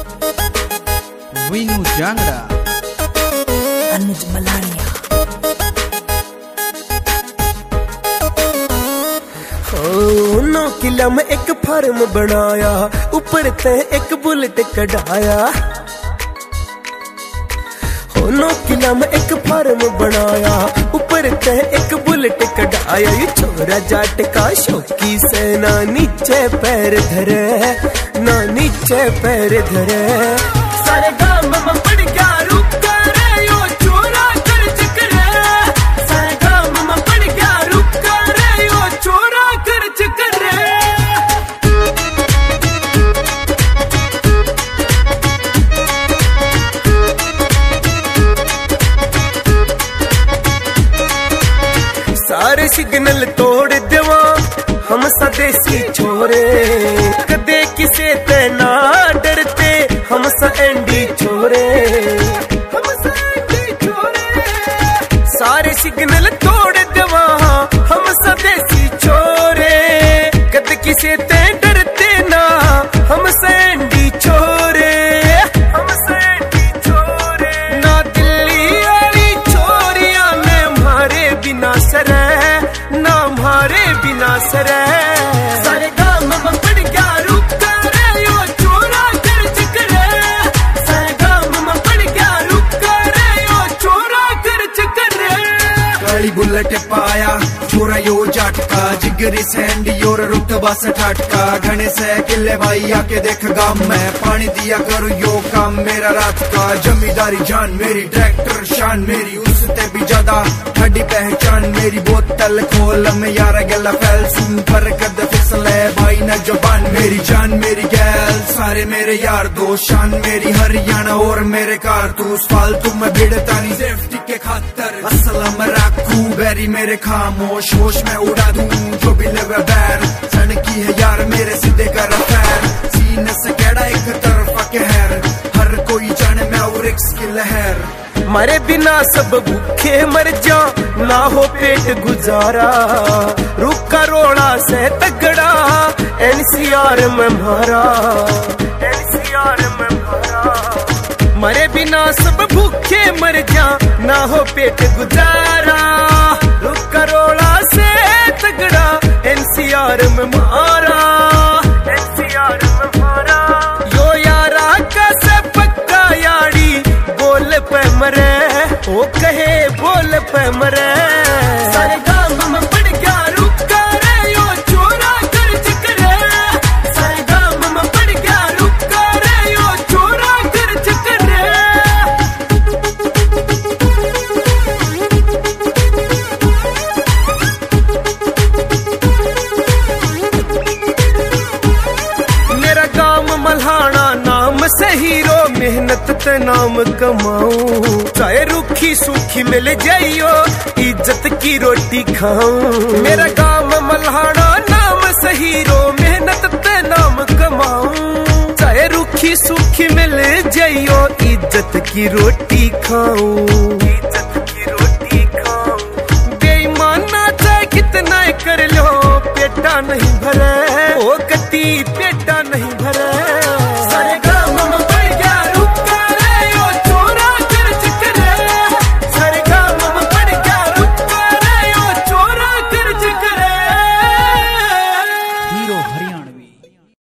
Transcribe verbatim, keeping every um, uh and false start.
वीनू जांगड़ा, अनुज Melania. हो नौ किला में एक फार्म बनाया, ऊपर ते एक बुलेट कढ़ाया। हो नौ किला में एक फार्म बनाया, ऊपर ते एक बुलेट कढ़ाया। ये छोरा जाट का शौकी से ना नीचे पैर धरे, ना नीचे पैर धरे। सारे गांव में पड़ गया रुक करे, यो छोरा खर्च करे। सारे गांव में पड़ गया रुक करे, यो छोरा खर्च करे। सारे सिग्नल तोड़ देवा हम स्वदेशी छोरे, कदे किसे ते ना डरते हम सा एंडी छोरे, हम सा एंडी छोरे। सारे सिग्नल तोड़ देवा हम स्वदेशी छोरे, कदे किसे ते डरते ना हम सा एंडी छोरे, हम सा एंडी छोरे। ना दिल्ली वाली छोरियां ने मारे बिना सरे, ना मारे बिना सरे। सारे गांव में पड़ गया रुक करे, यो छोरा खर्च करे। सारे गांव में पड़ गया रुक करे, यो छोरा खर्च करे। काली बुलेट पाया छोरा यो जाट का, जिगरी सैंडी और रुतबा सठाट का। घने से किले भाई आके देख गांव में, पानी दिया करो यो काम मेरा रात का। जमींदारी जान मेरी, ट्रैक्टर शान मेरी, उससे भी ज्यादा हड्डी पहचान मेरी। बोतल खोल में यार गला फैल, सुन पर कद फिसले भाई न जबान मेरी। जान मेरी गैल सारे मेरे यार दोस्त, शान मेरी हरियाणा और मेरे कारतूस। फालतू में भिड़ता नहीं सेफ्टी के खातर, असलम राखू बैरी मेरे खामोश। होश में उड़ा दूं जो भी लगे बैर, सन की है यार मेरे सीधे कर पैर। सीने से केड़ा एक तरफा कहर, हर कोई जाने मैं और एक की लहर। मरे बिना सब भूखे मर जा, ना हो पेट गुजारा। रुका रोड़ा से तगड़ा एनसीआर में मारा, एनसीआर में मारा। मरे बिना सब भूखे मर जा, ना हो पेट गुजारा। रुका रोड़ा से तगड़ा एनसीआर में मारा, एनसीआर में मारा। यो यारा का से पक्का यारी बोल पे मरे, ओ कहे बोल पे मरे। सारे गांव में पड़ गया रुक करे, यो छोरा खर्च करे। सारे गांव में पड़ गया रुक करे, यो छोरा खर्च करे। मेरा गांव मल्हाना नाम से हीरो, मेहनत ते नाम कमाऊं। चाहे रूखी सूखी मिल जाइयो, इज्जत की रोटी खाऊं। मेरा गांव मल्हाना नाम से हीरो, मेहनत ते नाम कमाऊं। चाहे रूखी सूखी मिल जाइयो, इज्जत की रोटी खाऊं, इज्जत की रोटी खाऊं। बेईमाना चाहे कितना कर लो, पेटा नहीं भरे। ओ कती पेटा नहीं भरे।